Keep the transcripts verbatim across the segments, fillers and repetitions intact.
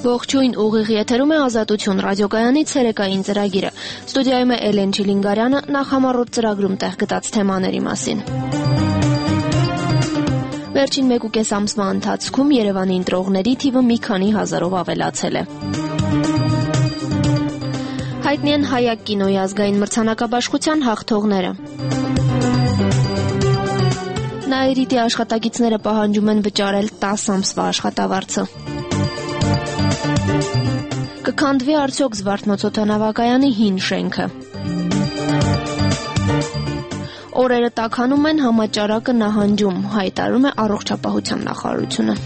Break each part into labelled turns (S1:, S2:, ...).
S1: Ողջույն, ուղիղ եթերում է Ազատություն ռադիոկայանի ցերեկային ծրագիրը։ Ստուդիայում է Էլեն Չիլինգարյանը, նախամարոտ ծրագրում տեղ գտած թեմաների մասին։ Վերջին մեկուկես ամսվա ընթացքում Երևանի ընտրողների թիվը մի քանի հազարով ավելացել է։ Հայտնի են Հայակ կինոյի ազգային մրցանակաբաշխության հաղթողները։ Նաիրիտի աշխատակիցները պահանջում են վճարել տասը ամսվա աշխատավարձը։ Կքանդվի արդյոք Զվարթնոց օդանավակայանի հին շենքը։ Օրերը տաքանում են, համաճարակը նահանջում, հայտարարում է առողջապահության նախարարությունը։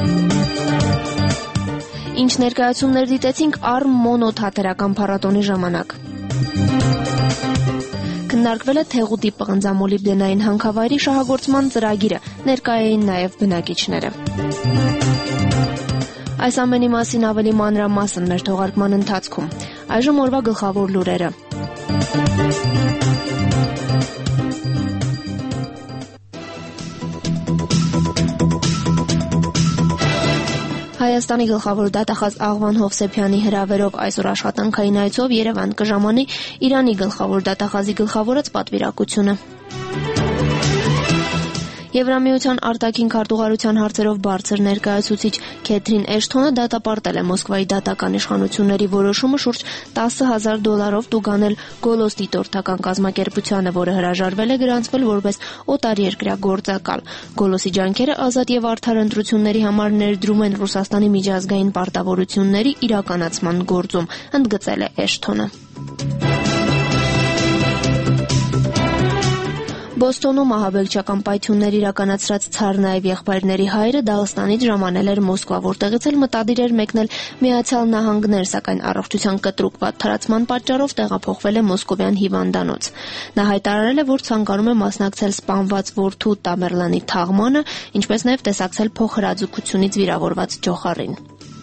S1: Ինչ ներկայացումներ դիտեցինք Արմ Մոնո թատերական փառատոնի ժամանակ։ Քննարկվել է Թեղուտի պղնձամոլիբդենային հանքավայրի շահագործման ծրագիրը, ներկայ էին նաև բնակիչները։ Այս ամենի մասին ավելի մանրամասն մեր թողարկման ընթացքում։ Այժմ օրվա գլխավոր լուրերը։ Հայաստանի գլխավոր դատախազ Աղվան Հովսեփյանի հրավերով այսօր աշխատանքային այցով Երևան կժամանի Իրանի գլխավոր դատախազի գլխավորած պատվիրակությունը։ Եվրամիության արտաքին քարտուղարության հարցերով բարձր ներկայացուցիչ Քեթրին Էշթոնը դատապարտել է Մոսկվայի դատական իշխանությունների որոշումը շուրջ տասը հազար դոլարով տուգանել Գոլոս դիտորդական կազմակերպությանը, որը հրաժարվել է գրանցվել որպես օտարերկրյա գործակալ։ Գոլոսի ջանքերը ազատ եւ արդար ընտրությունների համար ներդրում են Ռուսաստանի միջազգային պարտավորությունների իրականացման գործում, ընդգծել է Էշթոնը։ Բոստոնում ահաբեկչական պայթյուններ իրականացրած Ցարնաև եղբայրների հայրը Դաղստանից ժամանել էր Մոսկվա, որտեղից էլ մտադիր էր մեկնել Միացյալ Նահանգներ, սակայն առողջության կտրուկ վատթարացման պատճառով տեղափոխվել է մոսկովյան հիվանդանոց։ Նա հայտարարել է, որ ցանկանում է մասնակցել սպանված որդու Տամերլանի թաղմանը, ինչպես նաև տեսակցել փոխհրաձգությունից վիրավորված ջոխարին։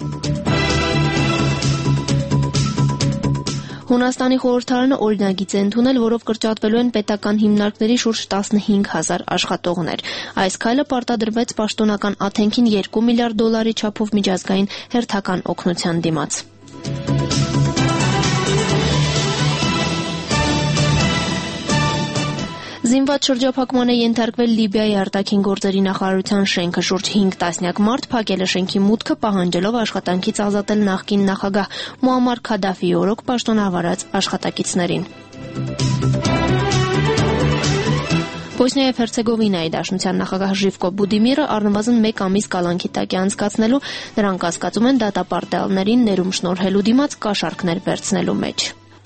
S1: Հունաստանի խորհրդարանը օրինագիծ է ընդունել, որով կրճատվելու են պետական հիմնարկների շուրջ տասնհինգ հազար աշխատողներ։ Այս քայլը պարտադրվեց պաշտոնական աթենքին երկու միլիարդ դոլարի չափով միջազգային հերթական օգնության դիմաց։ Զինված շրջափակման է ենթարկվել Լիբիայի արտաքին գործերի նախարարության շենքը, շուրջ հինգ տասնյակ մարդ փակել է շենքի մուտքը, պահանջելով աշխատանքից ազատել նախկին նախագահ Մուամմար Քադաֆիի օրոք պաշտոնավարած աշխատակիցներին։ Բոսնիա եւ Հերցեգովինայի դաշնության նախագահ Ժիվկո Բուդիմիրը առնվազն մեկ ամիս կալանքի տակ է անցկացնելու, նրանք կասկածում են դատապարտյալներին ներում շնորհելու դիմաց կաշառքներ վերցնելու մեջ։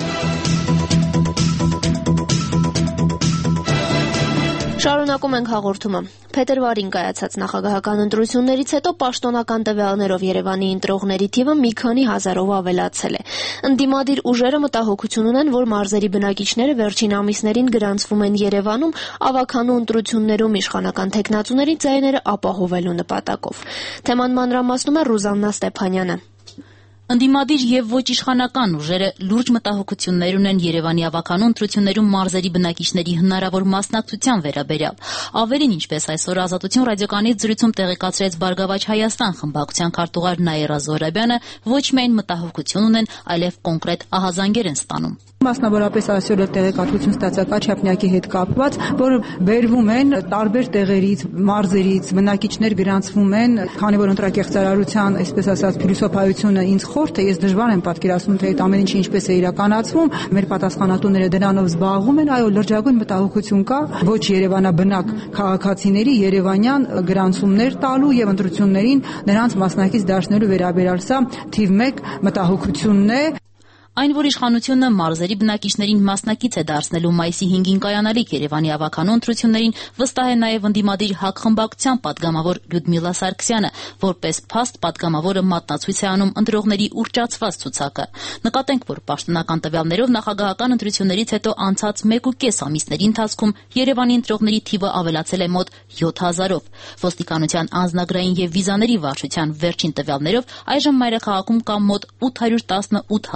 S1: Շարունակում ենք հաղորդումը։ Փետրվարին կայացած նախագահական ընտրություններից հետո պաշտոնական տվյալներով Երևանի ընտրողների թիվը մի քանի հազարով ավելացել է։ Ընդդիմադիր ուժերը մտահոգություն ունեն, որ մարզերի բնակիչները վերջին ամիսներին գրանցվում են Երևանում ավագանու ընտրություններում իշխանական թեկնածուների ձայները ապահովելու նպատակով։ Թեման մանրամասնում է Ռուզաննա Ստեփանյանը։
S2: Ընդդիմադիր եւ ոչ իշխանական ուժերը լուրջ մտահոգություններ ունեն Երևանի ավագանու ընտրություններում մարզերի բնակիչների հնարավոր մասնակցության վերաբերյալ։ Ավելին, ինչպես այսօր Ազատություն ռադիոկայանի զրույցում տեղեկացրեց Բարգավաճ Հայաստան խմբակցության քարտուղար Նաիրա Զոհրաբյանը, ոչ միայն մտահոգություն ունեն, այլև կոնկրետ ահազանգեր են ստանում։
S3: Մասնավորապես այսօր տեղեկատվություն ստացա Կաչապնյակի հետ կապված, որ բերվում են տարբեր տեղերից, մարզերից, բնակիչներ գրանցվում են, քանի որ ընտրակեղծարարության, այսպես ասած, փիլիսոփայությունը ինձ խորթ է, ես դժվար եմ պատկերացնում, թե այդ ամեն ինչը ինչպես է իրականացվում, մեր պատասխանատուները դրանով զբաղվում են, այո, լրջագույն մտահոգություն կա ոչ երևանաբնակ քաղաքացիների երևանյան գրանցումներ տալու եւ ընտրություններին նրանց մասնակից դարձնելու վերաբերյալ սա թիվ մեկ մտահոգությունն է։
S2: Այն, որ իշխանությունը մարզերի բնակիչներին մասնակից է դարձնելու մայիսի հինգին կայանալիք Երևանի ավագանու ընտրություններին, վստահ է նաև ընդդիմադիր ՀԱԿ խմբակցության պատգամավոր Լյուդմիլա Սարգսյանը, որպես փաստ պատգամավորը մատնացույց է անում ընտրողների ուռճացված ցուցակը։ Նկատենք, որ պաշտոնական տվյալներով նախագահական ընտրություններից հետո անցած մեկուկես ամիսների ընթացքում Երևանի ընտրողների թիվը ավելացել է մոտ յոթ հազարով։ Ոստիկանության անձնագրային եւ վիզաների վարչության վերջին տվյալներով այժմ մայրաքաղաքում կա մոտ ութ հարյուր տասնութ հազար ընտրող։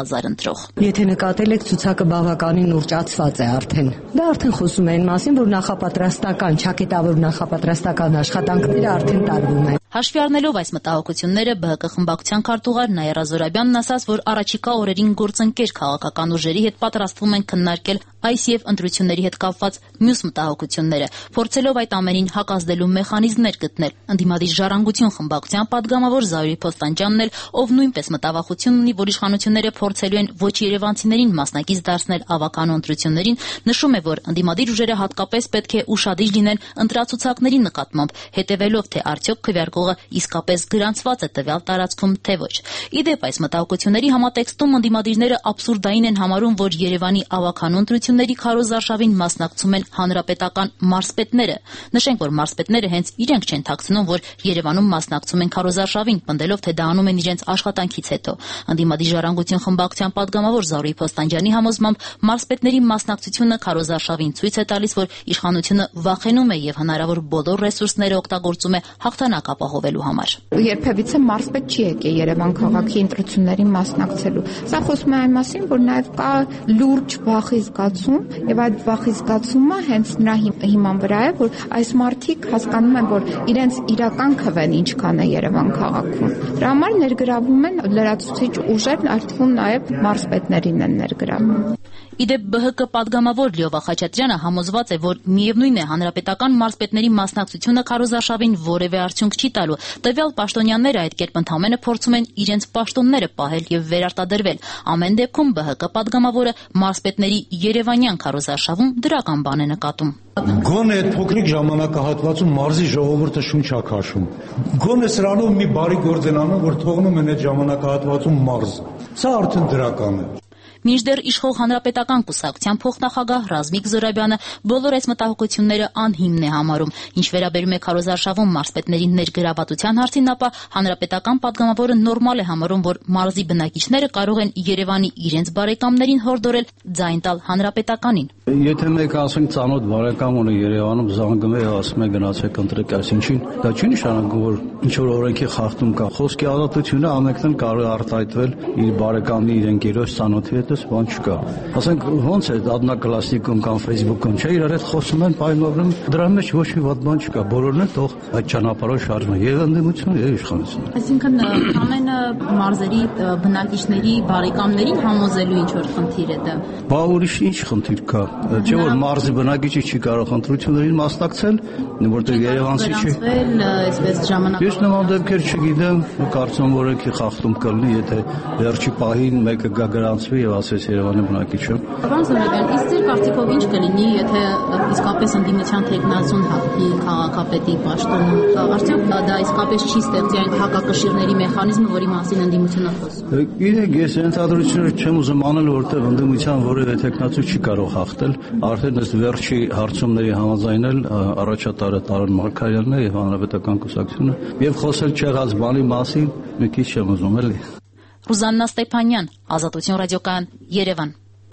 S2: վարչող։
S4: Եթե նկատել եք, ցուցակը բավականին ուռճացված է արդեն։ Դա արդեն խոսում է այն մասին, որ նախապատրաստական, չակետավոր նախապատրաստական աշխատանքները արդեն տարվում են։
S2: Հաշվի առնելով այս մտահոգությունները, ԲՀԿ խմբակցության քարտուղար Նաիրա Զորաբյանն ասաց, որ առաջիկա օրերին գործընկեր քաղաքական ուժերի հետ պատրաստվում են քննարկել այս եւ ընտրությունների հետ կապված մյուս մտահոգությունները, փորձելով այդ ամենին հակազդելու մեխանիզմներ գտնել։ Ընդդիմադիր ժառանգություն խմբակցության պատգամավոր Զարուհի Փոստանջյանն էլ, ով նույնպես մտավախություն ունի, որ իշխանությունները փորձելու են ոչ երևանցիներին մասնակից դարձնել ավականու ընտրություններին, նշում է, որ ընդդիմադիր ուժերը հատկապես պետք է ուշադիր լինեն ընտրացուցակների նկատմամբ, հետևելով թե արդյոք քվեարկողը իսկապես գրանցված է տվյալ տարածքում, թե ոչ։ Իդեպ այս մտահոգությունների համատեքստում ընդդիմադիրները աբսուրդային են համարում, որ Երևանի ավականու ընտրությունների քարոզարշավին մասնակցում են հանրապետական մարզպետները։ Նշենք, որ մարզպետները հենց իրենք չեն թաքցնում, որ Երևանում մասնակցում են քարոզարշավին, պնդելով, թե դա անում են իրենց աշխատանքից հետո։ Ընդդիմադիր ժառանգություն խմբակցության պատգամավոր Զարուհի Փոստանջյանի համոզմամբ մարզպետների մասնակցությունը քարոզարշավին ցույց է տալիս, որ իշխանությունը վախենում է եւ հնարավոր բոլոր ռեսուրսները օգտագործում է հաղթանակ ապահովելու համար։
S5: Երբևիցե մարզպետ չի եկել Երևան քաղաքի ընտրություններին մասնակցելու։ Սա խոսում է այն մասին, որ նաեւ կա լուրջ վախի զգացում եւ այդ վախի զգացումը հենց նրա հիման վրա է, որ այս մարդիկ հասկանում են, որ իրենց իրական քվեն ինչքան է Երևան քաղաքում։ Դրա համար ներգրավում են լրացուցիչ ուժեր, այդ թվում նաեւ մարզպետներին են ներգրավում։
S2: Իդեպ ԲՀԿ պատգամավոր Լիովա Խաչատրյանը համոզված է, որ միևնույն է հանրապետական մարզպետների մասնակցությունը քարոզարշավին որևէ արդյունք չի տալու։ Տվյալ պաշտոնյաները այդ կերպ ընդհանրապես փորձում են իրենց պաշտոնները պահել եւ վերարտադրվել։ Ամեն դեպքում ԲՀԿ պատգամավորը մարզպետների երևանյան քարոզարշավում դրական բան է նկատում։
S6: Գոնե այդ փոքրիկ ժամանակահատվածում մարզի ժողովուրդը շունչ է քաշում։ Գոնե սրանով մի բարի գործ են անում, որ թողնում են այդ ժամանակահատվածում մարզը։ Սա արդեն դրական է։
S2: Մինչդեռ իշխող հանրապետական կուսակցության փոխնախագահ Ռազմիկ Զորաբյանը բոլոր այս մտահոգությունները անհիմն է համարում։ Ինչ վերաբերում է քարոզարշավում մարզպետների ներգրավվածության հարցին, ապա հանրապետական պատգամավորը նորմալ է համարում, որ մարզի բնակիչները կարող են Երևանի իրենց բարեկամներին հորդորել ձայն տալ հանրապետականին։
S7: Եթե մեկը ասենք ծանոթ բարեկամ ունի Երևանում, զանգում է, ասում է գնացեք ընտրեք այսինչին, դա չի նշանակում, որ ինչ որ օրենքի խախտում կա։ Խոսքի ազատությունը ամենքն կարող է արտահայտվել իր բարեկամի, իր ընկերոջ, ծանոթի հետ, բան չկա։ Ասենք ոնց է Adnaklassnikum կամ Facebook-ում, չէ, իրար հետ խոսում են, պայմանավորում, դրա մեջ ոչ մի վատ բան չկա։ Բոլորն էլ թող այդ ճանապարհով շարժվեն, եւ ընդդիմությունը, եւ իշխանությունը։
S2: Այսինքն ամենը մարզերի բնակիչների բարեկամներին համոզելու ինչ որ խնդիր է դա։
S7: Բա ուրիշ ինչ խնդիր կա։ Չէ՞ որ մարզի բնակիչը չի կարող ընտրություններին մասնակցել, որտեղ Երևանցի չի։
S2: Այսպես ժամանակ։
S7: Ես նման դեպքեր չգիտեմ, կարծում որ եկի խախտում կլինի, եթե վերջի պահին մեկը գա գրանցվի եւ ասես Երևանի բնակիչը։
S2: Պարոն Զորաբյան, իսկ ձեր կարծիքով ինչ կլինի, եթե իսկապես ընդդիմության թեկնածուն հաղթի քաղաքապետի պաշտոնում։ Արդյոք դա իսկապես չի ստեղծի այն հակակշիռների մեխանիզմը, որի մասին ընդդիմությունը խոսում։
S7: Գիտեք, ես ընդհանրությունը չեմ ուզում անել, որտեղ ընդդիմության որևէ թեկնածու չի կարող հաղթել։ Արդեն ըստ վերջի հարցումների համաձայնել առաջատարը Տարոն Մարգարյանն է եւ հանրապետական կուսակցությունը եւ խոսել չեղած բանի մասին մի քիչ չեմ ուզում էլի։
S2: Ռուզաննա Ստեփանյան, Ազատություն ռադիոկայան, Երևան։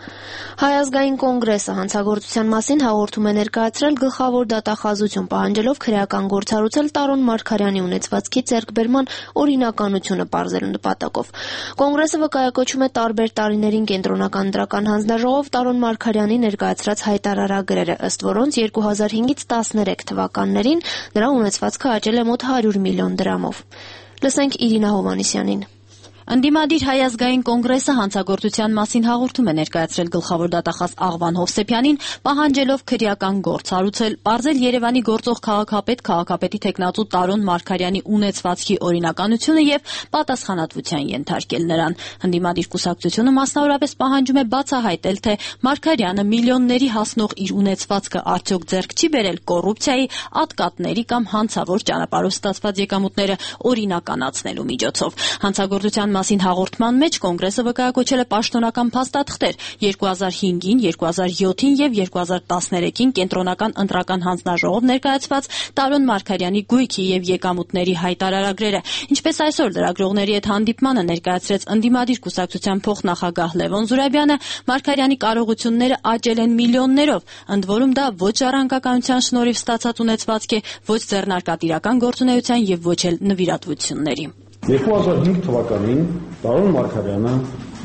S1: Հայ ազգային կոնգրեսը հանցագործության մասին հաղորդում է ներկայացրել գլխավոր դատախազություն, պահանջելով քրեական գործառույթել Տարոն Մարգարյանի ունեցվածքի ձեռքբերման օրինականությունը պարզելու նպատակով։ Կոնգրեսը վկայակոչում է տարբեր տարիներին կենտրոնական ընտրական հանձնաժողով Տարոն Մարգարյանի ներկայացրած հայտարարագրերը, ըստ որոնց երկու հազար հինգից տասներեք թվականներին նրա ունեցվածքը աճել է մոտ հարյուր միլիոն դրամով։ Լսենք Իրինա Հովհաննիսյանին։
S2: Ընդդիմադիր Հայ ազգային կոնգրեսը հանցագործության մասին հաղորդում է ներկայացրել գլխավոր դատախազ Աղվան Հովսեփյանին, պահանջելով քրեական գործ հարուցել, պարզել Երևանի գործող քաղաքապետ, քաղաքապետի թեկնածու Տարոն Մարգարյանի ունեցվածքի օրինականությունը եւ պատասխանատվության ենթարկել նրան։ Ընդդիմադիր կուսակցությունը մասնավորապես պահանջում է բացահայտել, թե Մարգարյանը միլիոնների հասնող իր ունեցվածքը արդյոք ձեռք չի բերել կոռուպցիայի, ատկատների կամ հանցավոր ճանապարհով ստացված եկամուտները օրինականացնելու միջոցով։ Հանցագործության մասին հաղորդման մեջ կոնգրեսը վկայակոչել է պաշտոնական փաստաթղթեր երկու հազար հինգին, երկու հազար յոթին եւ երկու հազար տասներեքին կենտրոնական ընտրական հանձնաժողով ներկայացված Տարոն Մարգարյանի գույքի եւ եկամուտների հայտարարագրերը։ Ինչպես այսօր լրագրողների հետ հանդիպմանը ներկայացրեց ընդդիմադիր կուսակցության փոխնախագահ Լևոն Զուրաբյանը, Մարգարյանի կարողությունները աճել են միլիոններով, ընդ որում դա ոչ ժառանգականության շնորհիվ ստացած ունեցվածք է, ոչ ձեռնարկատիրական գործունեության եւ ոչ էլ նվիրատվությունների։
S8: երկու հազար հինգ թվականին Տարոն Մարգարյանը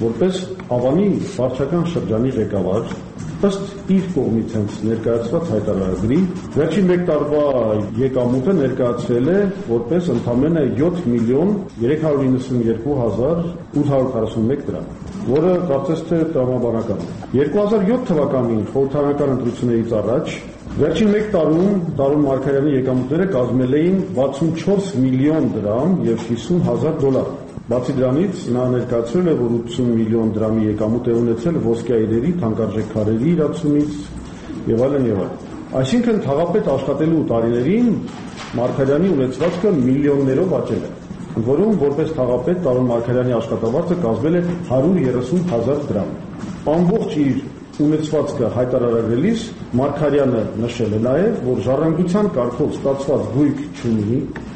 S8: որպես Ավանի վարչական շրջանի ղեկավար ըստ իր կողմից հենց ներկայացված հայտարարագրի վերջին մեկ տարվա եկամուտը ներկայացրել է որպես ընդամենը յոթ միլիոն երեք հարյուր իննսունյոթ հազար ութ հարյուր քառասունմեկ դրամ, որը կարծես թե տրամաբանական է։ երկու հազար յոթ թվականին խորհրդարանական ընտրություններից առաջ վերջին մեկ տարում Տարոն Մարգարյանի եկամուտները կազմել էին վաթսունչորս միլիոն դրամ եւ հիսուն հազար դոլար։ Բացի դրանից նա ներկայացրել է, որ ութսուն միլիոն դրամի եկամուտ է ունեցել ոսկեայրերի, թանկարժեք քարերի իրացումից եւ այլն եւ այլն։ Այսինքն թաղապետ աշխատելու տարիներին Մարգարյանի ունեցվածքը միլիոններով աճել է, որում որպես թաղապետ Տարոն Մարգարյանի աշխատավարձը կազմել է հարյուր երեսուն հազար դրամ։ Ամբողջ իր ունեցվածքը հայտարարելիս Մարգարյանը նշել է նաեւ, որ ժառանգության կարգով ստացված գույք չունի,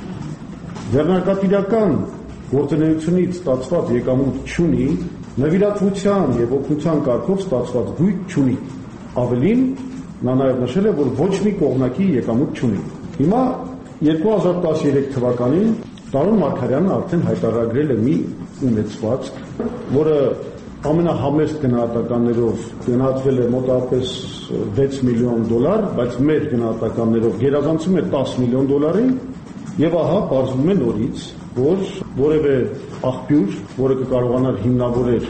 S8: ձեռնարկատիրական գործունեությունից ստացված եկամուտ չունի, նվիրատվության եւ օգնության կարգով ստացված գույք չունի։ Ավելին, նա նաեւ նշել է, որ ոչ մի կողմնակի եկամուտ չունի։ Հիմա երկու հազար տասներեք թվականին Տարոն Մարգարյանը արդեն հայտարարել է մի ունեցվածք, որը ամենահամեստ գնահատականներով գնահատվել է մոտավորապես վեց միլիոն դոլար, բայց մեր գնահատականներով գերազանցում է տասը միլիոն դոլարի, եւ ահա բարձվում է նորից, որ որևէ աղբյուր, որը կկարողանար հիմնավորել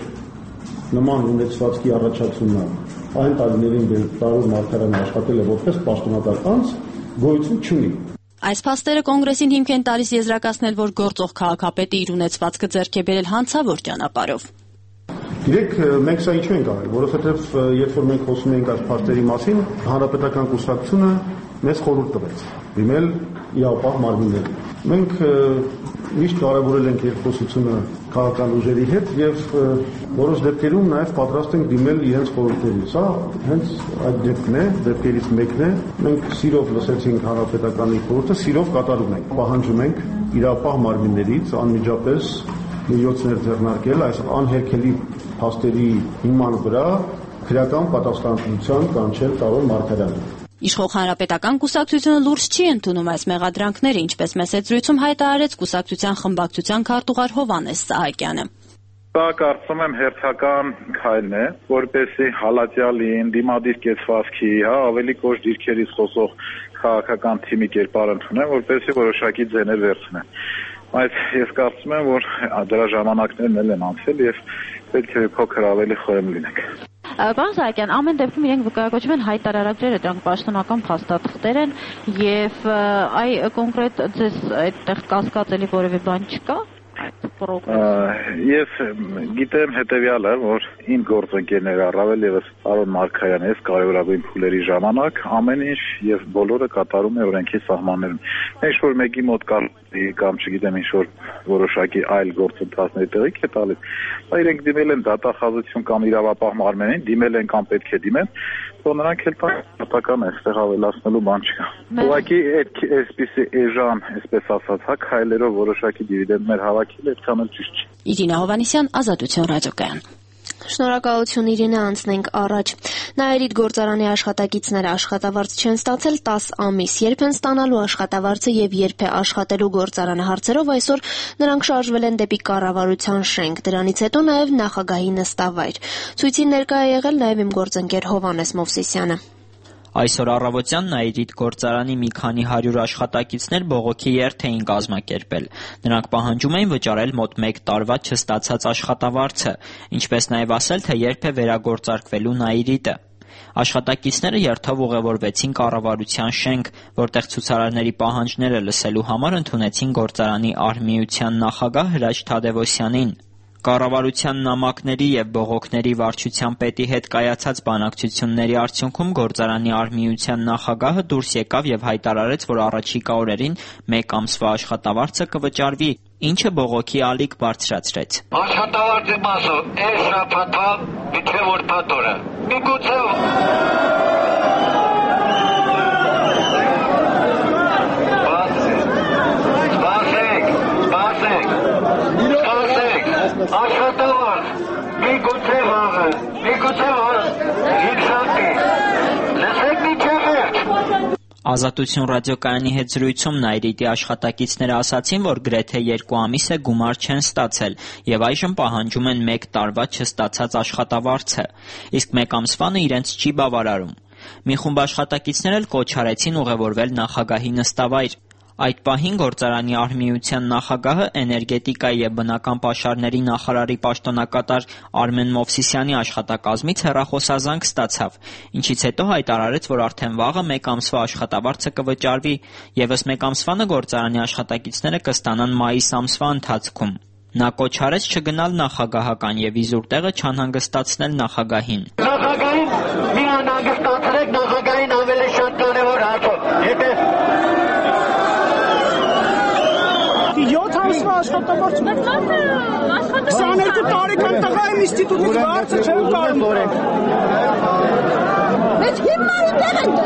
S8: նման ունեցվածքի առաջացումը այն տարիներին Տարոն Մարգարյանը աշխատել է որպես պաշտոնատար անձ, գոյություն չունի։
S2: Այս փաստերը կոնգրեսին հիմք են տալիս եզրակացնել, որ գործող քաղաքապետը իր ունեցվածքը ձեռք է բերել հանցավոր ճանապարհով։
S8: Գիտեք, մենք սա ինչու ենք արել, որովհետև երբ որ մենք խոսում ենք այս փաստերի մասին, հանրապետական կուսակցությունը մեզ խորհուրդ տվեց դիմել իրավապահ մարմիններին։ Մենք միշտ կարևորել ենք երկխոսությունը քաղաքական ուժերի հետ եւ որոշ դեպքերում նաեւ պատրաստ ենք դիմել իրենց խորհուրդներին։ Սա հենց այդ դեպքն է, դեպքերից մեկն է։ Մենք սիրով լսեցինք հանրապետականի խորհուրդը, սիրով կատարում ենք։ Պահանջում ենք իրավապահ մարմիններից անմիջապես միջոցներ ձեռնարկել այս անհերքելի փաստերի հիման վրա քրեական պատասխանատվության կանչել Տարոն Մարգարյանին։
S2: Իշխող հանրապետական կուսակցությունը լուրջ չի ընդունում այս մեղադրանքները, ինչպես մեծ զրույցում հայտարարեց կուսակցության խմբակցության քարտուղար Հովհաննես Սահակյանը։
S9: Դա կարծում եմ հերթական քայլն է, որպեսզի հալածյալին, դիմադիր կեցվածքի, հա, ավելի կոշտ դիրքերից խոսող քաղաքական թիմի կերպար ընդունեն, որպեսզի որոշակի ձեներ վերցնեն։ Բայց ես կարծում եմ, որ դրա ժամանակներն էլ են անցել եւ պետք է փոքր ավելի խորեմ լինենք։
S2: Պարոն Սահակյան, ամեն դեպքում իրենք վկայակոչում են հայտարարագրերը, դրանք պաշտոնական փաստաթղթեր են եւ այ կոնկրետ ձեզ այդտեղ կասկածելի որևէ բան չկա։
S9: Ես գիտեմ հետեւյալը, որ իմ գործընկերները առավել եւս Տարոն Մարգարյանը այս կարևորագույն փուլերի ժամանակ ամեն ինչ եւ բոլորը կատարում է օրենքի սահմաններում։ Ինչ որ մեկի մոտ կա կամ չգիտեմ ինչ որ որոշակի այլ գործընթացների տեղիք է տալիս, բայց իրենք դիմել են դատախազություն կամ իրավապահ մարմնին, դիմել են կամ պետք է դիմեն, որ նրանք էլ պատական է, այստեղ ավելացնելու բան չկա։ Ուղղակի այսպիսի էժան, այսպես ասած, հա քայլերով որոշակի դիվիդենդներ հավաքել այդքան էլ ճիշտ չի։
S2: Իրինա Հովհաննիսյան, Ազատություն ռադիոկայան։
S1: Շնորհակալություն Իրինե, անցնենք առաջ։ Նաիրիդ գործարանի աշխատակիցները աշխատավարձ չեն ստացել տասը ամիս, երբ են ստանալու աշխատավարձը եւ երբ է աշխատելու գործարանը հարցերով այսօր նրանք շարժվել են դեպի կառավարության շենք, դրանից հետո նաեւ նախագահի նստավայր։ Ցույցին ներկա է եղել նաեւ իմ գործընկեր Հովհաննես Մովսիսյանը։
S10: Այսօր առավոտյան Նաիրիդ գործարանի մի քանի հարյուր աշխատակիցներ բողոքի երթ էին կազմակերպել։ Նրանք պահանջում էին վճարել մոտ մեկ տարվա չստացած աշխատավարձը, ինչպես նաև ասել, թե երբ է վերագործարկվելու Նաիրիդը։ Աշխատակիցները երթով ուղևորվեցին կառավարության շենք, որտեղ ցուցարարների պահանջները լսելու համար ընդունեցին գործարանի արհմիության նախագահ Հրաչ Թադևոսյանին։ Կառավարության նամակների եւ բողոքների վարչության պետի հետ կայացած բանակցությունների արդյունքում գործարանի արհմիության նախագահը դուրս եկավ եւ հայտարարեց, որ առաջիկա օրերին մեկ ամսվա աշխատավարձը կվճարվի, ինչը բողոքի ալիք բարձրացրեց։
S11: Աշխատավարձի մասը այս շաբաթա մինչև ուրբաթ օրը։ Միգուցե աշխատավարձ, միգուցե վաղը, միգուցե վաղը, ինքսատի, լսեք մինչև վերջ։
S10: Ազատություն ռադիոկայանի հետ զրույցում Նաիրիտի աշխատակիցները ասացին, որ գրեթե երկու ամիս է գումար չեն ստացել եւ այժմ պահանջում են մեկ տարվա չստացած աշխատավարձը, իսկ մեկ ամսվանը իրենց չի բավարարում։ Մի խումբ աշխատակիցներ էլ կոչ արեցին ուղևորվել նախագահի նստավայր։ Այդ պահին գործարանի արհմիության նախագահը էներգետիկայի եւ բնական պաշարների նախարարի պաշտոնակատար Արմեն Մովսիսյանի աշխատակազմից հեռախոսազանգ ստացավ, ինչից հետո հայտարարեց, որ արդեն վաղը մեկ ամսվա աշխատավարձը կվճարվի, եւս մեկ ամսվանը գործարանի աշխատակիցները կստանան մայիս ամսվա ընթացքում։ Նա կոչ արեց չգնալ նախագահական եւ իզուր տեղը չանհանգստացնել նախագահին։
S11: Նախագահին մի անհանգստացրեք, նախագահին ավելի շատ կարևոր հարցով։ Եթե
S12: յոթ ամսվա աշխատավարձ քսաներկու տարեկան տղա եմ ինստիտուտից վարձը չեմ կարող։ Մեծ հիմնարի դեր են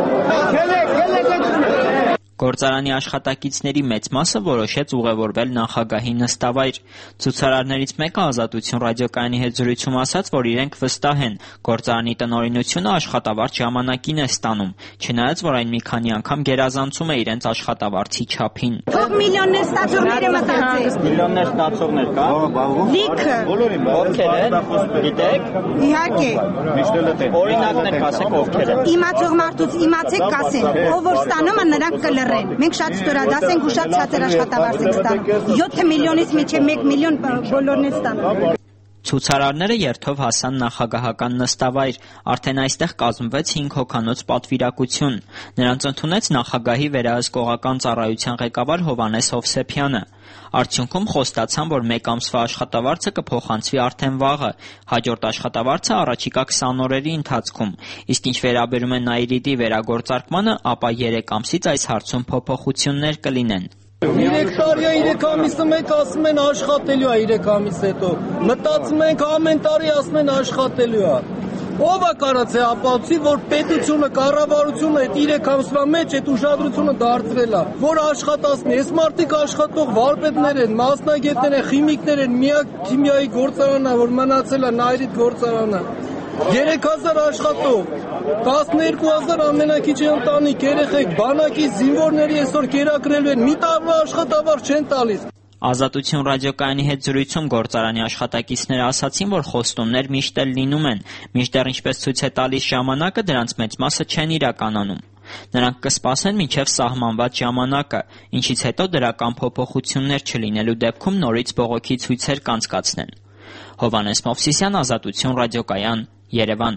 S10: Գործարանի աշխատակիցների մեծ մասը որոշեց ուղևորվել նախագահի նստավայր։ Ցուցարարներից մեկը Ազատություն ռադիոկայանի հետ զրույցում ասաց, որ իրենք վստահ են, գործարանի տնօրինությունը աշխատավարձ ժամանակին է ստանում, չնայած որ այն մի քանի անգամ գերազանցում է իրենց աշխատավարձի չափին։
S12: Թող միլիոններ ստացողները մտածեն։
S10: Միլիոններ ստացողներ կա։
S12: Լիքը։
S10: Ովքեր են, գիտեք։
S12: Իհարկե։
S10: Օրինակներ կասեք ովքեր են։
S12: Իմացող մարդուց իմացեք կասեն, ով որ ստանում է նրանք կլռեն։ Մենք շատ ստորադաս ենք ու շատ ցածր աշխատավարձ ենք ստանում։ յոթ միլիոնից մինչև մեկ միլիոն բոլորն են ստանում։
S10: Ցուցարարները երթով հասան նախագահական նստավայր, արդեն այստեղ կազմվեց հինգ հոգանոց պատվիրակություն։ Նրանց ընդունեց նախագահի վերահսկողական ծառայության ղեկավար Հովհաննես Հովսեփյանը։ Արդյունքում խոստացան, որ մեկ ամսվա աշխատավարձը կփոխանցվի արդեն վաղը, հաջորդ աշխատավարձը առաջիկա քսան օրերի ընթացքում, իսկ ինչ վերաբերում է Նաիրիտի վերագործարկմանը, ապա երեք ամսից այս հարցում փոփոխություններ կլինեն։
S13: Երեք տարի է, երեք ամիսը մեկ ասում են աշխատելու է երեք ամիս հետո։ Մտածում ենք ամեն տարի ասում են աշխատելու է։ Ո՞վ է կարած է ապացուցի, որ պետությունը, կառավարությունը այդ երեք ամսվա մեջ այդ ուշադրությունը դարձրել է, որ աշխատացնի։ Այս մարդիկ աշխատող վարպետներ են, մասնագետներ են, քիմիկներ են, միակ քիմիայի գործարանն է, որ մնացել է Նաիրիտ գործարանը։ երեք հազար աշխատող, տասներկու հազար ամենակիչի ընտանիք, երեխեք, բանակի զինվորների այսօր կերակրելու են, մի տարվա աշխատավարձ չեն տալիս։
S10: Ազատություն ռադիոկայանի հետ զրույցում գործարանի աշխատակիցները ասացին, որ խոստումներ միշտ էլ լինում են, մինչդեռ ինչպես ցույց է տալիս ժամանակը, դրանց մեծ մասը չեն իրականանում։ Նրանք կսպասեն մինչև սահմանված ժամանակը, ինչից հետո դրական փոփոխություններ չլինելու դեպքում նորից բողոքի ցույցեր կանցկացնեն։ Հովհաննես Մովսիսյան, Ազատություն ռադիոկայան, Երևան։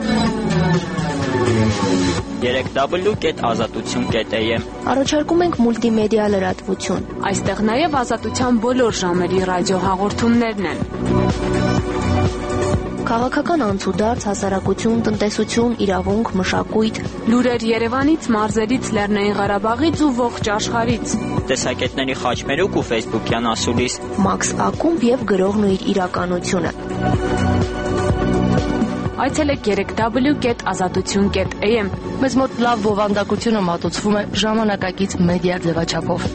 S10: երեք w կետ ազատություն կետ a m
S1: Առաջարկում ենք մուլտիմեդիա լրատվություն։
S14: Այստեղ նաև ազատության բոլոր ժամերի ռադիոհաղորդումներն են։
S1: Քաղաքական անցուդարձ, հասարակություն, տնտեսություն, իրավունք, մշակույթ,
S14: լուրեր Երևանից, մարզերից, Լեռնային Ղարաբաղից ու ողջ աշխարհից։
S10: Տեսակետների խաչմերուկ ու ֆեյսբուքյան ասուլիս,
S1: Մաքս Ակումբ եւ գրողն ու իր իրականությունը։
S14: Այցելեք երեք w կետ ազատություն կետ a m
S4: Մեզ մոտ լավ բովանդակությունը մատուցվում է ժամանակակից մեդիա ձևաչափով։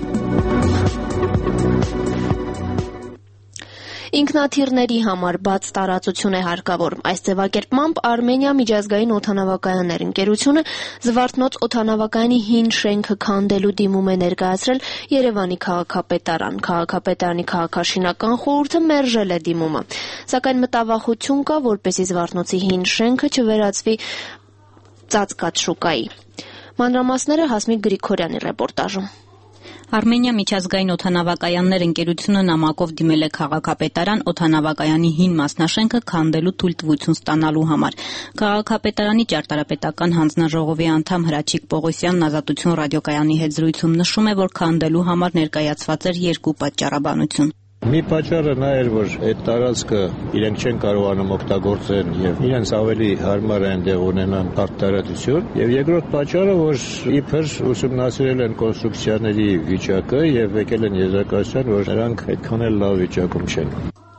S1: Ինքնաթիռների համար բաց տարածություն է հարկավոր։ Այս ձևակերպմամբ Արմենիա միջազգային օդանավակայաններ ընկերությունը Զվարթնոց օդանավակայանի հին շենքը քանդելու դիմում է ներկայացրել Երևանի քաղաքապետարան։ Քաղաքապետարանի քաղաքաշինական խորհուրդը մերժել է դիմումը։ Սակայն մտավախություն կա, որպեսզի Զվարթնոցի հին շենքը չվերածվի ծածկած շուկայի։ Մանրամասները Հասմիկ Գրիգորյանի ռեպորտաժում։
S2: Արմենիա միջազգային օդանավակայաններ ընկերությունը նամակով դիմել է քաղաքապետարան օդանավակայանի հին մասնաշենքը քանդելու թույլտվություն ստանալու համար։ Քաղաքապետարանի ճարտարապետական հանձնաժողովի անդամ Հրաչիկ Պողոսյանն Ազատություն ռադիոկայանի հետ զրույցում նշում է, որ քանդելու համար ներկայացված էր երկու պատճառաբանություն։
S15: Մի պատճառը նա էր, որ այդ տարածքը իրենք չեն կարողանում օգտագործել եւ իրենց ավելի հարմար է այնտեղ ունենան արտարադություն, եւ երկրորդ պատճառը, որ իբր ուսումնասիրել են կոնստրուկցիաների վիճակը եւ եկել են եզրակացության, որ նրանք այդքան էլ լավ վիճակում չեն։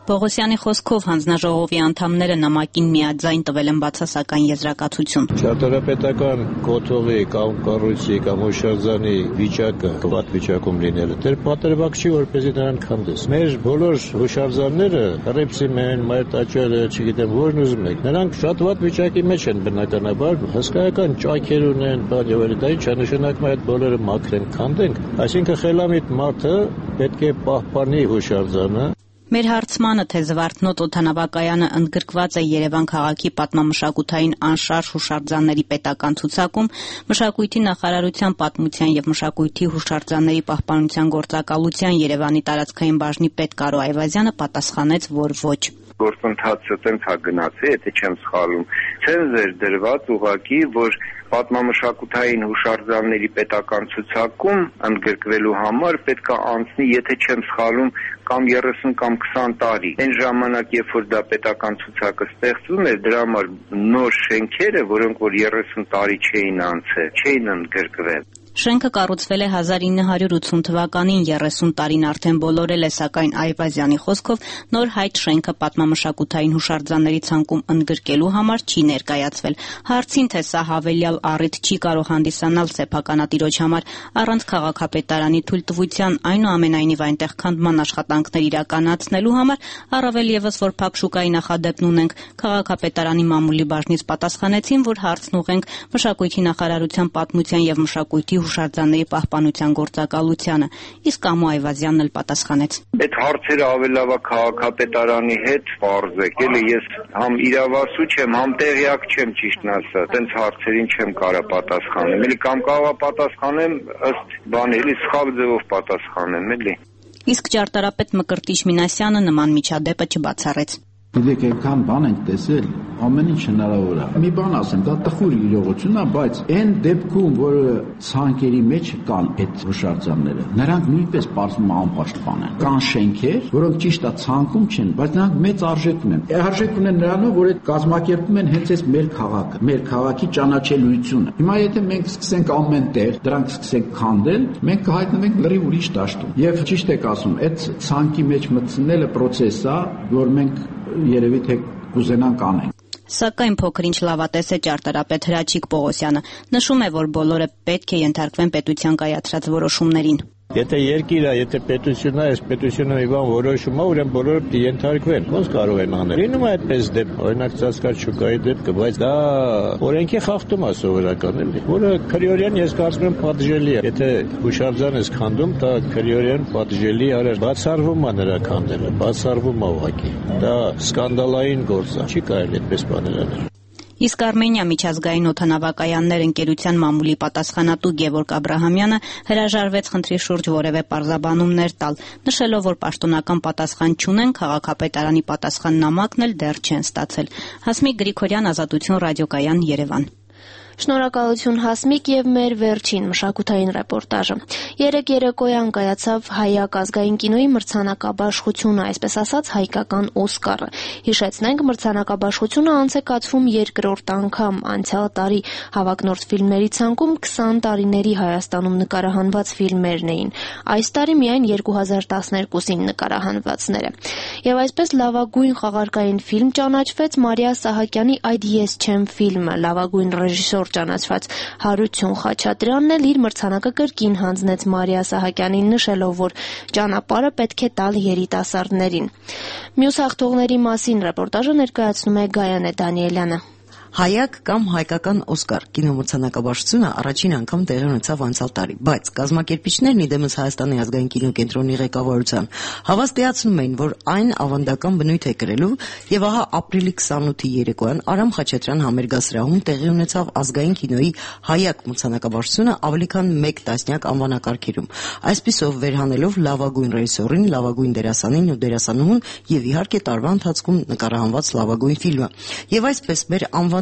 S2: Պողոսյանի խոսքով հանձնաժողովի անդամները նամակին միաձայն տվել են բացասական եզրակացություն։
S15: Ճարտարապետական կոթողի կամ կառույցի կամ հուշարձանի վիճակը վատ վիճակում լինելը դեռ պատրվակ չի, որպեսզի նրան քանդես։ Մեր բոլոր հուշարձանները, Ռեպսիմեն, Մայրտաճարը, չգիտեմ որն ուզում եք, նրանք շատ վատ վիճակի մեջ են բնականաբար, հսկայական ճաքեր ունեն, բան եւ այլն, դա ինչ է նշանակում այդ բոլորը մաքրենք, քանդենք, այսինքն խելամիտ մարդը պետք է պահպանի հուշարձանը։
S2: Մեր հարցմանը, թե Զվարթնոտ օդանավակայանը ընդգրկված է Երևան քաղաքի պատմամշակութային անշարժ հուշարձանների պետական ցուցակում, Մշակույթի նախարարության պատմության եւ մշակույթի հուշարձանների պահպանության գործակալության Երևանի տարածքային բաժնի պետ Կարո Այվազյանը պատասխանեց, որ ոչ։
S16: Գործընթացը տենց է գնացել, եթե չեմ սխալում, ցենզեր դրված ուղղակի, որ պատմամշակութային հուշարձանների պետական ցուցակում ընդգրկվելու համար պետք է անցնի, եթե չեմ սխալում, կամ երեսուն կամ քսան տարի։ Այն ժամանակ, երբ որ դա պետական ցուցակը ստեղծվում էր, դրա համար նոր շենքերը, որոնք որ երեսուն տարի չէին անցել, չէին ընդգրկվել։
S2: Շենքը կառուցվել է հազար ինը հարյուր ութսուն թվականին, երեսուն տարին արդեն բոլորել է, սակայն Այվազյանի խոսքով նոր հայտ շենքը պատմամշակութային հուշարձանների ցանկում ընդգրկելու համար չի ներկայացվել։ Հարցին, թե սա հավելյալ առիթ չի կարող հանդիսանալ սեփականատիրոջ համար առանց քաղաքապետարանի թույլտվության, այնուամենայնիվ այնտեղ քանդման աշխատանքներ իրականացնելու համար, առավել ևս որ փակ շուկայի նախադեպն ունենք, քաղաքապետարանի մամուլի բաժնից պատասխանեցին, որ հարցն ուղենք Մշակույթի նախարարության պատմության եւ մշակույթի հուշարձանների պահպանության գործակալությանը, իսկ Ամո Այվազյանն էլ պատասխանեց։
S16: Այդ հարցերը ավելավա քաղաքապետարանի հետ պարզեք, էլի ես համ իրավասու չեմ, համ տեղյակ չեմ ճիշտն ասած, տենց հարցերին չեմ կարող պատասխանել, էլի կամ կարող պատասխանեմ ըստ բանի, էլի սխալ ձևով պատասխանեմ, էլի։
S2: Իսկ ճարտարապետ Մկրտիչ Մինասյանը նման միջադեպը չբացառեց։
S17: Գիտեք, այնքան բան ենք տեսել, ամեն ինչ հնարավոր է։ Մի բան ասեմ, դա տխուր իրողություն է, բայց այն դեպքում, որ ցանկերի մեջ կան այդ հուշարձանները, նրանք նույնպես պարզվում է անպաշտպան են։ Կան շենքեր, որոնք ճիշտ է ցանկում չեն, բայց նրանք մեծ արժեք ունեն։ Արժեք ունեն նրանով, որ այդ կազմակերպում են հենց այս մեր քաղաքը, մեր քաղաքի ճանաչելիությունը։ Հիմա եթե մենք սկսենք ամեն տեղ դրանք սկսենք քանդել, մենք կհայտնվենք լրիվ ուրիշ դաշտում։ Եվ ճիշտ եք ասում, այդ ցանկի մեջ մտցնելը process է, որ մենք երևի թե կուզենանք անենք։
S2: Սակայն փոքր-ինչ լավատես է ճարտարապետ Հրաչիկ Պողոսյանը, նշում է, որ բոլորը պետք է ենթարկվեն պետության կայացրած որոշումներին։
S15: Եթե երկիր է, եթե պետություն է, այս պետությունը մի բան որոշում է, ուրեմն բոլորը պետք է ենթարկվեն։ Ոնց կարող են անել։ Լինում է այդպես դեպք, օրինակ Ծածկած շուկայի դեպքը, բայց դա օրենքի խախտում է սովորական, էլի, որը քրեորեն ես կարծում եմ պատժելի է։ Եթե հուշարձան ես քանդում, դա քրեորեն պատժելի է, բացառվում է նրա քանդելը, բացառվում է ուղղակի։ Դա սկանդալային գործ է, չի կարելի այդպես բաներ անել։
S2: Իսկ Արմենիա միջազգային օդանավակայաններ ընկերության մամուլի պատասխանատու Գևորգ Աբրահամյանը հրաժարվեց խնդրի շուրջ որևէ պարզաբանումներ տալ, նշելով, որ պաշտոնական պատասխան չունեն, քաղաքապետարանի պատասխան նամակն էլ դեռ չեն ստացել։ Հասմիկ Գրիգորյան, Ազատություն ռադիոկայան, Երևան։
S1: Շնորհակալություն Հասմիկ եւ մեր վերջին մշակութային ռեպորտաժը։ Երեք երեկոյան կայացավ Հայակ ազգային կինոյի մրցանակաբաշխությունը, այսպես ասած հայկական Օսկարը։ Հիշեցնենք, մրցանակաբաշխությունը անց է կացվում երկրորդ անգամ, անցյալ տարի հավակնորդ ֆիլմերի ցանկում քսան տարիների Հայաստանում նկարահանված ֆիլմերն էին։ Այս տարի միայն երկու հազար տասներկուսին նկարահանվածները։ Եվ այսպես լավագույն խաղարկային ֆիլմ ճանաչվեց Մարիա Սահակյանի «Այդ ես չեմ» ֆիլմը, լավագույն ռեժիսոր ճանաչված Հարություն Խաչատրյանն էլ իր մրցանակը կրկին հանձնեց Մարիա Սահակյանին, նշելով, որ ճանապարհը պետք է տալ երիտասարդներին։ Մյուս հաղթողների մասին ռեպորտաժը ներկայացնում է Գայանե Դանիելյանը։
S18: Հայակ կամ հայկական Օսկար կինոմրցանակաբաշխությունը առաջին անգամ տեղի ունեցավ անցյալ տարի, բայց կազմակերպիչներն իդեմս Հայաստանի ազգային կինոկենտրոնի ղեկավարության հավաստիացնում էին, որ այն ավանդական բնույթ է կրելու, եւ ահա ապրիլի քսանութի երեկոյան Արամ Խաչատրյան համերգասրահում տեղի ունեցավ ազգային կինոյի Հայակ մրցանակաբաշխությունը ավելի քան մեկ տասնյակ անվանակարգերում, այսպիսով վերհանելով լավագույն ռեժիսորին, լավագույն դերասանին ու դերասանուհուն եւ իհարկե տարվա ընթացքում նկարահանված լավագույն ֆիլմը։ Եվ այսպես մեր անվան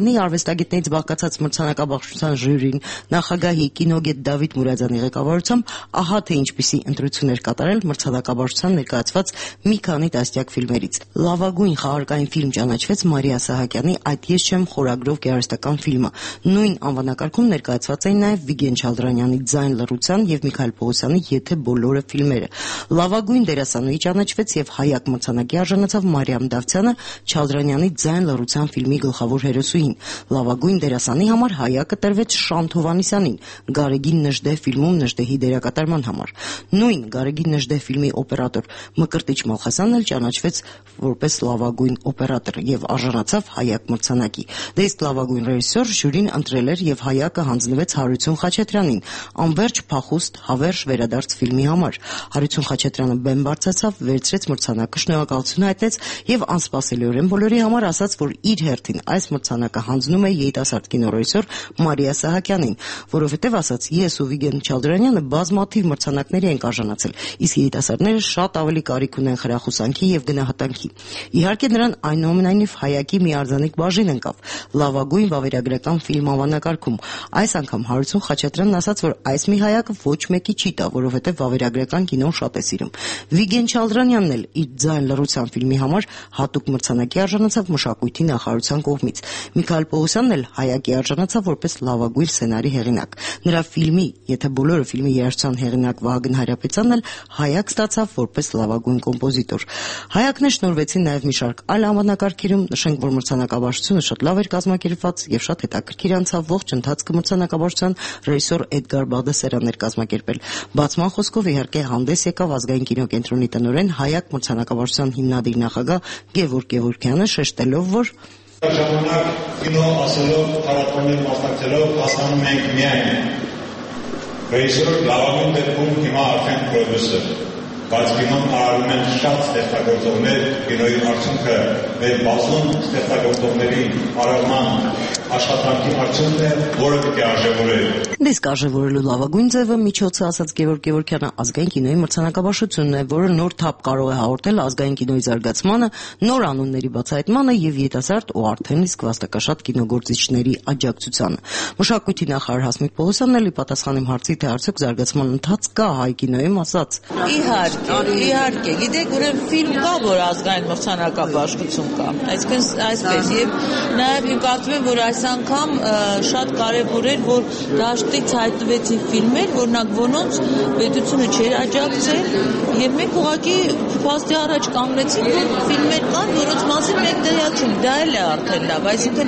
S18: Հայաստանի արվեստագետներից բաղկացած մրցանակաբաշխության ժյուրին նախագահի կինոգետ Դավիթ Մուրադյանի ղեկավարությամբ ահա թե ինչպիսի ընտրություններ կատարել մրցանակաբաշխության ներկայացված մի քանի տասնյակ ֆիլմերից։ Լավագույն խաղարկային ֆիլմ ճանաչվեց Մարիա Սահակյանի «Այդ ես չեմ» խորագրով գեղարվեստական ֆիլմը։ Նույն անվանակարգում ներկայացված էին նաև Վիգեն Չալդրանյանի «Ձայն լռության» եւ Միքայել Պողոսյանի «Եթե բոլորը» ֆիլմերը։ Լավագույն դերասանուհի ճանաչվեց եւ հայակ մրցանակի արժանացավ Մարիամ Դավթյանը Չալդրանյանի «Ձայն լռության» ֆիլմի գլխավոր հերոսուհին։ Լավագույն դերասանի համար հայակը տրվեց Շանթ Հովհաննիսյանին Գարեգին Նժդեհ ֆիլմում Նժդեհի դերակատարման համար։ Նույն Գարեգին Նժդեհ ֆիլմի օպերատոր Մկրտիչ Մալխասյանն էլ ճանաչվեց որպես լավագույն օպերատոր եւ արժանացավ հայակ մրցանակի։ Դե իսկ լավագույն ռեժիսոր ժյուրին ընտրել էր եւ հայակը հանձնվեց Հարություն Խաչատրյանին Անվերջ փախուստ հավերժ վերադարձ ֆիլմի համար։ Հարություն Խաչատրյանը բեմ բարձրացավ, վերցրեց մրցանակը, շնորհակալություն հայտնեց եւ անսպասելիորեն բոլորի համար ասաց, որ իր հերթին այս մրցանակը հանձնում է երիտասարդ կինոռեժիսոր Մարիա Սահակյանին, որովհետեւ ասաց ես ու Վիգեն Չալդրանյանը բազմաթիվ մրցանակների ենք արժանացել, իսկ երիտասարդները շատ ավելի կարիք ունեն խրախուսանքի եւ գնահատանքի։ Իհարկե նրան այնուամենայնիվ հայակի մի արձանիկ բաժին ընկավ լավագույն վավերագրական ֆիլմ անվանակարգում։ Այս անգամ Հարություն Խաչատրյանն ասաց, որ այս մի հայակը ոչ մեկի չի տա, որովհետեւ վավերագրական կինոն շատ է սիրում։ Վիգեն Չալդրանյանն էլ իր «Ձայն լռության» ֆիլմի համար հատուկ մրցանակի արժանացավ մշակույթի նախարարության կողմից։ Միքայել Պողոսյանն էլ հայակի արժանացավ որպես լավագույն սցենարի հեղինակ։ Նրա ֆիլմի «Եթե բոլորը» ֆիլմի երաժշտության հեղինակ Վահագն Հայրապետյանն էլ հայակ ստացավ որպես լավագույն կոմպոզիտոր։ Հայակներ շնորհվեցին նաև մի շարք այլ անվանակարգերում, նշենք, որ մրցանակաբաշխությունը շատ լավ էր կազմակերպված եւ շատ հետաքրքիր անցավ ողջ ընթացքը մրցանակաբաշխության ռեժիսոր Էդգար Բաղդասարյանն էր կազմակերպել։ Բացման խոսքով իհարկե հանդես եկավ ազգային կինոկենտրոնի տնօրեն հայակ մրցանակաբաշխության հիմնադիր նախագահ Գևորգ Գևորգյանը, շեշտելով, որ
S19: ժամանակ կինո ասելով, փառատոներ մասնակցելով հասկանում ենք միայն ռեժիսոր լավագույն դեպքում հիմա արդեն պրոդյուսեր, բայց կինոն արարում են շատ ստեղծագործողներ, կինոյի արդյունքը մեր բազում ստեղծագործողների արարման աշխատանքի արդյունքն է, որը պետք է արժևորել։
S18: Իսկ արժևորելու լավագույն ձևը միջոցը, ասաց Գևորգ Գևորգյանը, ազգային կինոյի մրցանակաբաշխությունն է, որը նոր թափ կարող է հաղորդել ազգային կինոյի զարգացմանը, նոր անունների բացահայտմանը եւ երիտասարդ ու արդեն իսկ վաստակաշատ կինոգործիչների աջակցությանը։ Մշակույթի նախարար Հասմիկ Պողոսյանն էլ ի պատասխան իմ հարցի, թե արդյոք զարգացման ընթաց կա հայ կինոյում, ասաց.
S20: Իհարկե, իհարկե, գիտեք, ուրեմն ֆիլմ կա, որ ազգային մրցանակաբաշխություն կա։ Այսինքն այսպես եւ նաեւ իմ կարծում եմ, որ այս անգամ շատ կարեւոր էր, որ դաշտից հայտնվեցին ֆիլմեր, որոնք որոնց պետությունը չէր աջակցել, եւ մենք ուղղակի փաստի առաջ կանգնեցինք, որ ֆիլմեր կան, որոնց մասին մենք դերացում, դա էլ է արդեն լավ, այսինքն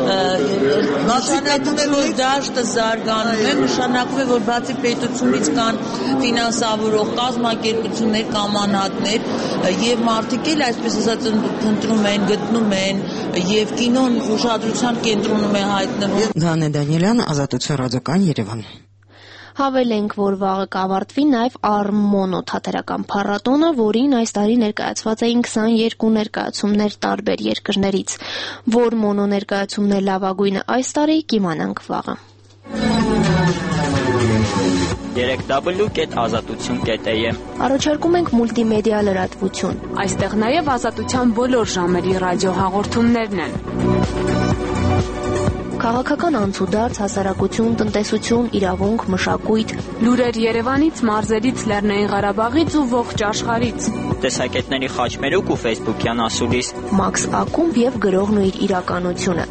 S20: նշանակում է, որ դաշտը զարգանում է, նշանակում է, որ բացի պետությունից կան ֆինանսավորող կազմակերպություններ կամ անհատներ եւ մարդիկ էլ այսպես ասած ընտրում են, գտնում են եւ կինոն ուշադրության կենտրոնում է հայտնվում։
S18: Գանե Դանիելյան, Ազատություն ռադիոկայան, Երևան։
S1: Հավելենք, որ վաղը կավարտվի նաև Արմոնո թատերական փառատոնը, որին այս տարի ներկայացված էին քսաներկու ներկայացումներ տարբեր երկրներից։ Որ մոնո ներկայացումն է լավագույնը այս տարի, կիմանանք վաղը։
S10: երեք w կետ ազատություն կետ a m
S1: Առաջարկում ենք մուլտիմեդիա լրատվություն։
S14: Այստեղ նաև ազատության բոլոր ժամերի ռադիոհաղորդումներն են։
S1: Քաղաքական անցուդարձ, հասարակություն, տնտեսություն, իրավունք, մշակույթ,
S14: լուրեր Երևանից, մարզերից, Լեռնային Ղարաբաղից ու ողջ աշխարհից։
S10: Տեսակետների խաչմերուկ ու ֆեյսբուքյան ասուլիս։
S1: Մաքս Ակումբ եւ գրողն ու իր իրականությունը։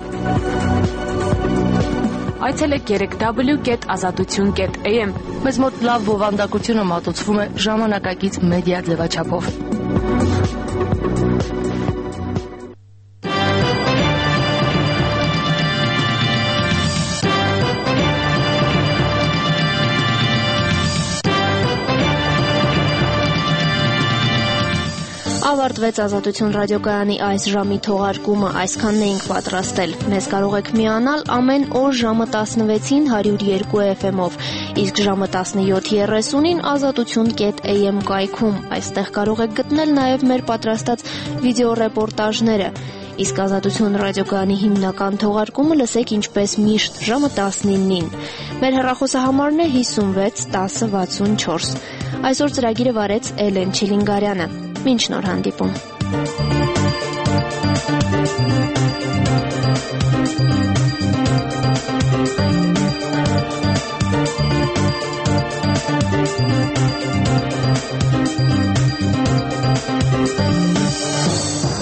S14: Այցելեք երեք w կետ ազատություն կետ a m
S21: Մեզ մոտ լավ բովանդակությունը մատուցվում է ժամանակակից մեդիա ձևաչափով։
S1: Ավարտվեց Ազատություն ռադիոկայանի այս ժամի թողարկումը, այսքանն էինք պատրաստել։ Մեզ կարող եք միանալ ամեն օր ժամը տասնվեցին հարյուր երկու F M-ով, իսկ ժամը տասնյոթ երեսունին ազատություն կետ a m կայքում։ Այստեղ կարող եք գտնել նաև մեր պատրաստած վիդեոռեպորտաժները։ Իսկ Ազատություն ռադիոկայանի հիմնական թողարկումը լսեք ինչպես միշտ ժամը տասնինին։ Մեր հեռախոսահամարն է հիսունվեց տասը վաթսունչորս։ Այսօր ծրագիրը վարեց Էլեն Չիլինգարյանը։ Մինչ նոր հանդիպում։
S18: Thank you.